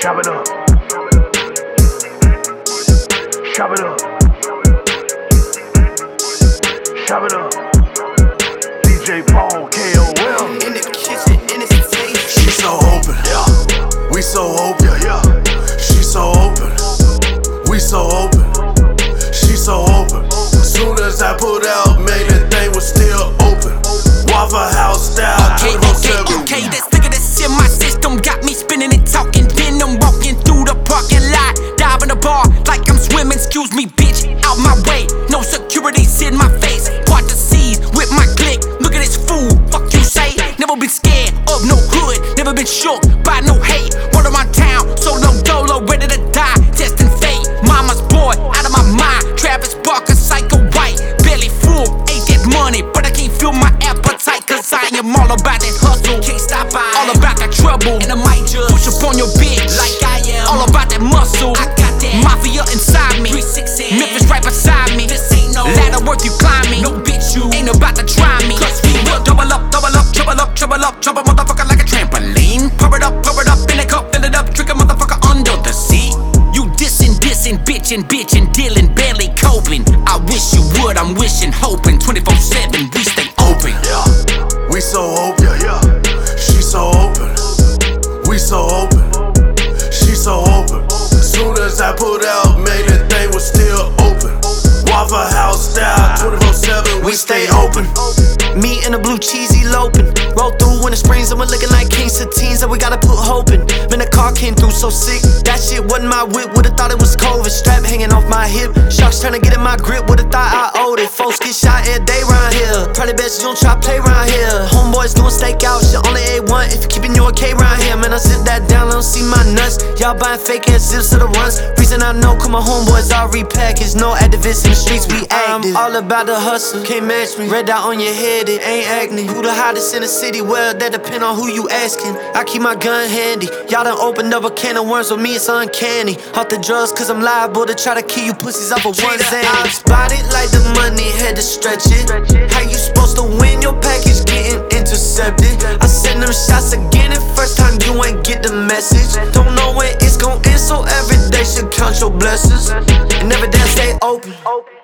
Chop it up. Chop it up. Chop it up. DJ Paul, KOL. In the kitchen, in the station. She so open, yeah. We so open, yeah. She so open, we so open. She so open. Soon as I put out, man, that thing was still open. Waffle House style, 24/7. Okay, this nigga that's in my system got me spinning and talking. Then I'm walking through the parking lot, diving the bar like I'm swimming. Excuse me, bitch, out my way. No security's in my face. Part the seas with my click. Look at this fool, fuck you say. Never been scared of no hood, never been shook by no hate. Word of my town, solo dolo, ready to die, destined fate. Mama's boy, out of my mind. Travis Barker, psycho white, belly full, ain't that money, but I can't feel my appetite. Cause I am all about that hustle, can't stop by. All about that trouble, and I might just push up on your bitch like I am. All about that muscle, I got that mafia inside me. 360, Memphis right beside me. This ain't no ladder worth you climbing. No bitch, you ain't about to try me. Cause we will double up, trouble a motherfucker like a trampoline. Pour it up in a cup, fill it up, trick a motherfucker under the seat. You dissing, bitchin', dealing, barely coping. I wish you would, I'm wishing, hoping. 24/7, we stay open. Yeah, we so open, yeah. She so open, we so open. She so open. Soon as I put out, man, that thing was still open. Waffle House style, 24/7, we stay open. Me and the blue cheesy lopin'. Roll through in the springs and we're looking like Kings of Teens, and we gotta put hope in. Man, the car came through so sick. That shit wasn't my whip, would've thought it was COVID. Strap hanging off my hip. Sharks trying to get in my grip, would've thought I owed it. Folks get shot every day round here. Probably best you don't try play round here. Homeboys doing stakeout, shit only A1 if you keepin' your K round here. Man, I zip that down, I don't see my nuts. Y'all buying fake ass zips to the runs. Reason I know, cause my homeboys all repackaged. No activists in the streets, we active. I'm all about the hustle, can't match me. Red dot on your head, it ain't acne. Who the hottest in the city? Well, that depend on who you asking. I keep my gun handy. Y'all done opened up a can of worms, with me it's uncanny. Off the drugs cause I'm liable to try to kill you pussies off of one zany. I spot it like the money, had to stretch it. How you supposed to win your package getting intercepted? I send them shots again and first time you ain't get the message. Don't know when it's gon' end, so every day should count your blessings. And every day stay open.